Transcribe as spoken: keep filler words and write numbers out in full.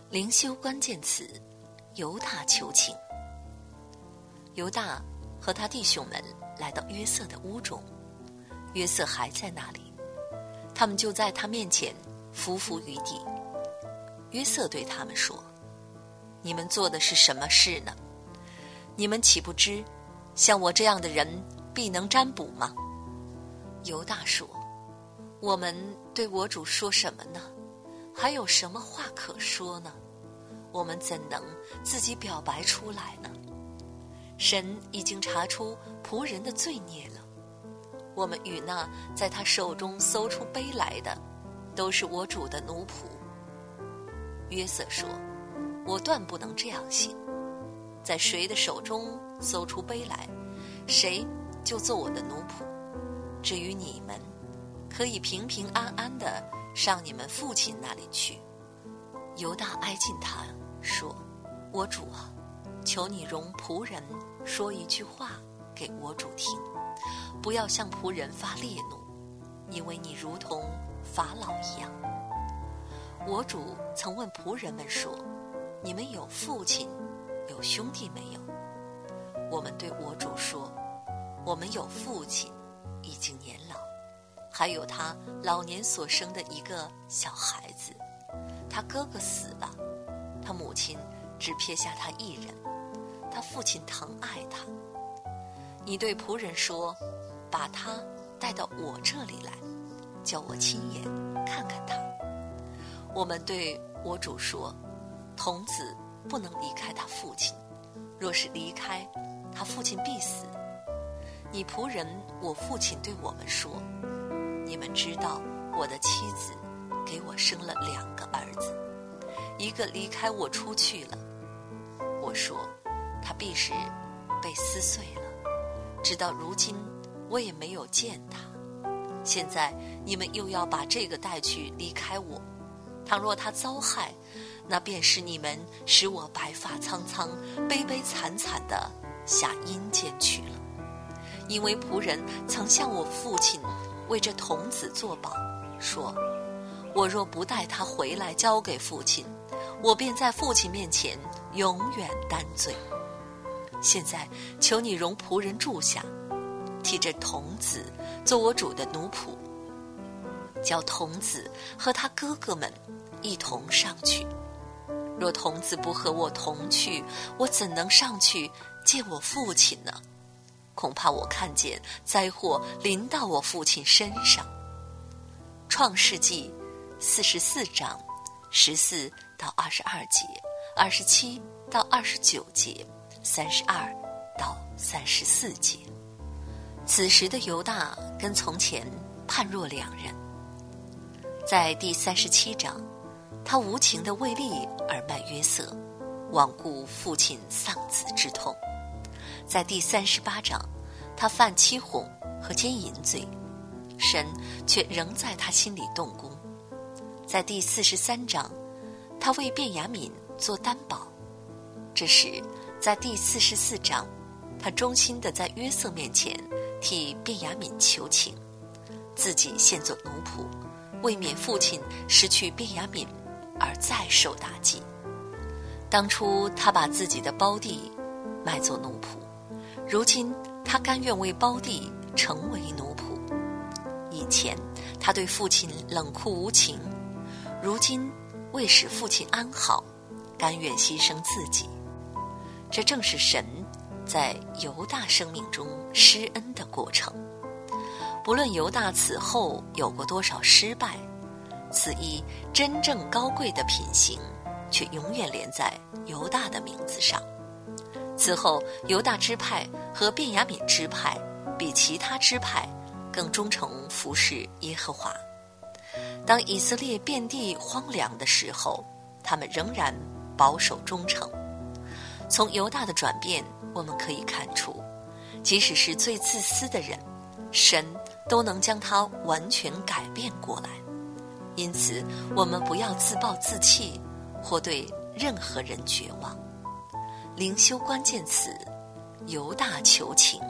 灵修关键词：犹大求情。犹大和他弟兄们来到约瑟的屋中，约瑟还在那里，他们就在他面前伏伏于地。约瑟对他们说：你们做的是什么事呢？你们岂不知像我这样的人必能占卜吗？犹大说：我们对我主说什么呢？还有什么话可说呢？我们怎能自己表白出来呢？神已经查出仆人的罪孽了。我们与那在他手中搜出杯来的，都是我主的奴仆。约瑟说：我断不能这样行。在谁的手中搜出杯来，谁就做我的奴仆。至于你们，可以平平安安地上你们父亲那里去。犹大挨近他说：我主啊，求你容仆人说一句话给我主听，不要向仆人发烈怒，因为你如同法老一样。我主曾问仆人们说：你们有父亲有兄弟没有？我们对我主说：我们有父亲，已经年老，还有他老年所生的一个小孩子，他哥哥死了，他母亲只撇下他一人，他父亲疼爱他。你对仆人说：把他带到我这里来，叫我亲眼看看他。我们对我主说：童子不能离开他父亲，若是离开，他父亲必死。你仆人我父亲对我们说：你们知道我的妻子给我生了两个儿子，一个离开我出去了。我说他必是被撕碎了，直到如今我也没有见他。现在你们又要把这个带去离开我，倘若他遭害，那便是你们使我白发苍苍、悲悲惨惨地下阴间去了。因为仆人曾向我父亲为这童子作保，说：我若不带他回来交给父亲，我便在父亲面前永远担罪。现在求你容仆人住下，替这童子做我主的奴仆，叫童子和他哥哥们一同上去。若童子不和我同去，我怎能上去见我父亲呢？恐怕我看见灾祸临到我父亲身上。创世纪四十四章十四到二十二节，二十七到二十九节，三十二到三十四节。此时的犹大跟从前判若两人。在第三十七章，他无情地为利而卖约瑟，罔顾父亲丧子之痛。在第三十八章，他犯欺哄和奸淫罪，神却仍在他心里动工。在第四十三章，他为便雅悯做担保。这时在第四十四章，他忠心地在约瑟面前替便雅悯求情，自己现做奴仆，为免父亲失去便雅悯而再受打击。当初他把自己的胞弟卖作奴仆，如今他甘愿为胞弟成为奴仆。以前他对父亲冷酷无情，如今为使父亲安好，甘愿牺牲自己。这正是神在犹大生命中施恩的过程。不论犹大此后有过多少失败，此一真正高贵的品行却永远连在犹大的名字上。此后犹大支派和便雅悯支派比其他支派更忠诚服侍耶和华。当以色列遍地荒凉的时候，他们仍然保守忠诚。从犹大的转变，我们可以看出，即使是最自私的人，神都能将他完全改变过来。因此我们不要自暴自弃，或对任何人绝望。灵修关键词：犹大求情。